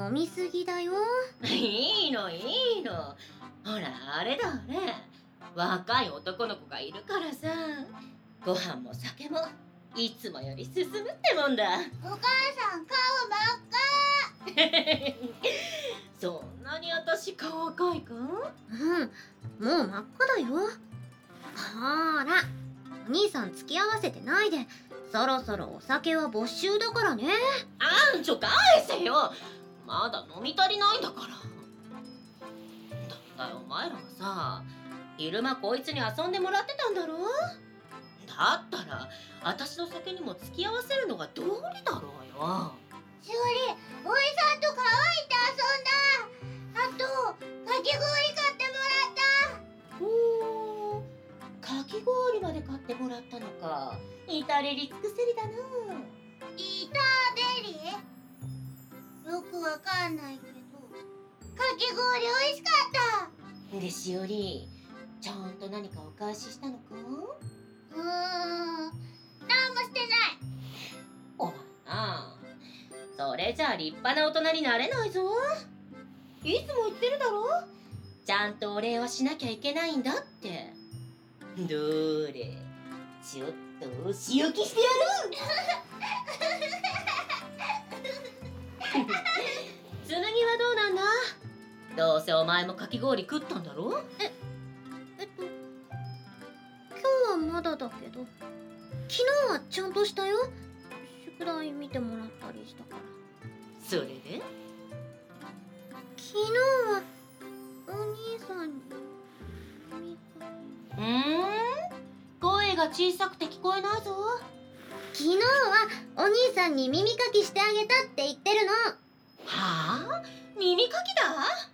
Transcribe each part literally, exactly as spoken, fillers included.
飲みすぎだよ。 いいのいいの。ほらあれだあれ、若い男の子がいるからさ、ご飯も酒もいつもより進むってもんだ。 お母さん顔真っ赤。 そんなに私顔赤いか？ うん、もう真っ赤だよ。ほーら、お兄さん付き合わせてないで、そろそろお酒は没収だからね。 あんちょ返せよ、まだ飲み足りないんだから。だってお前らはさ、昼間こいつに遊んでもらってたんだろ。だったら私の酒にも付き合わせるのが道理だろうよ。 しおり、おいさんと可愛いって遊んだ。あとかき氷買ってもらった。 おー、かき氷まで買ってもらったのか。至れり尽くせりだな。 イタベリー？よくわかんないけど、かき氷美味しかった。 でしおり、ちゃんと何かお返ししたのか？ うーん、なんもしてない。 お前な、それじゃあ立派な大人になれないぞ。いつも言ってるだろ、ちゃんとお礼はしなきゃいけないんだって。どれ、ちょっとお仕置きしてやる。紬はどうなんだ？どうせお前もかき氷食ったんだろ？ え、えっと今日はまだだけど、昨日はちゃんとしたよ。宿題見てもらったりしたから。 それで？ 昨日はお兄さんに見た。 うーん、声が小さくて聞こえないぞ。 昨日はお兄さんに耳かきしてあげたって言ってるの。 はあ？耳かきだ？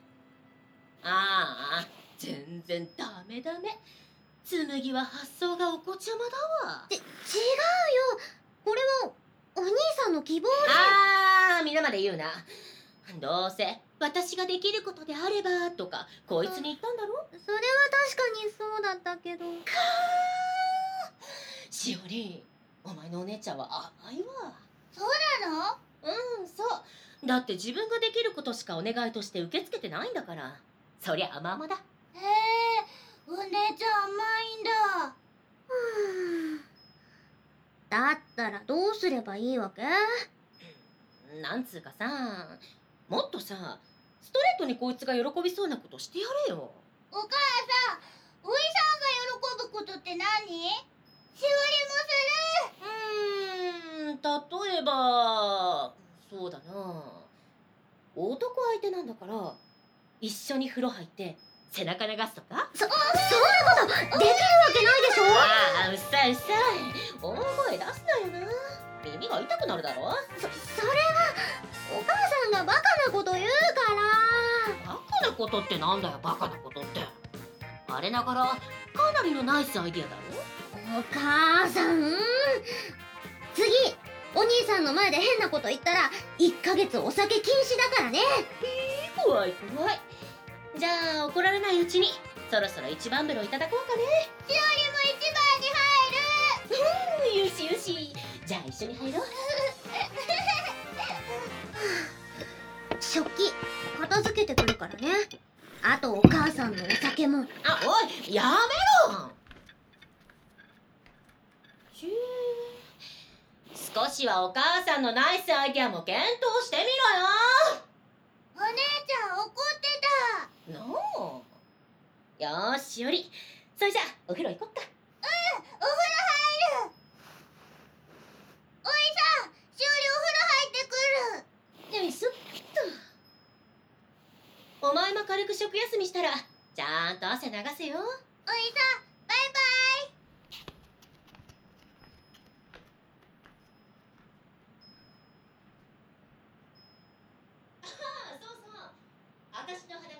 ああ、全然ダメダメ。紬は発想がお子ちゃまだわ。 って違うよ、これはお兄さんの希望で。 ああ、皆まで言うな。どうせ私ができることであればとかこいつに言ったんだろ。 それは確かにそうだったけど。かー、しおり、お前のお姉ちゃんは甘いわ。 そうなの？ うん、そう。だって自分ができることしかお願いとして受け付けてないんだから、そりゃ甘々だ。 へえ、お姉ちゃん甘いんだ。 ふぅ、だったらどうすればいいわけ？ なんつうかさ、もっとさ、ストレートにこいつが喜びそうなことしてやれよ。 お母さん、おいさんが喜ぶことって何？しうーん、例えばそうだな、男相手なんだから一緒に風呂入って背中流すとか。 そ、そういうことできるわけないでしょ。 ああ、うっさいうっさい、大声出すなよな。耳が痛くなるだろ。 そ、それはお母さんがバカなこと言うから。 バカなことってなんだよ、バカなことって。我ながらかなりのナイスアイディアだろ。 お母さん、次お兄さんの前で変なこと言ったらいっかげつお酒禁止だからね。 えー、怖い怖い。じゃあ怒られないうちにそろそろ一番風呂いただこうかね。 しおりも一番に入る。 うん、よしよし、じゃあ一緒に入ろう。 食器片付けてくるからね。あとお母さんのお酒も。 あ、おい、やめろ。しゅー、少しはお母さんのナイスアイデアも検討してみろよ。 お姉ちゃん怒ってた。 のう、よーし、しおり、それじゃあお風呂行こっか。 うん、お風呂入る。おいさん、しおりお風呂入ってくる。 よいしょっと。お前も軽く食休みしたらちゃんと汗流せよ。 おいさん、バイバイ。 ああ、そうそう、私の裸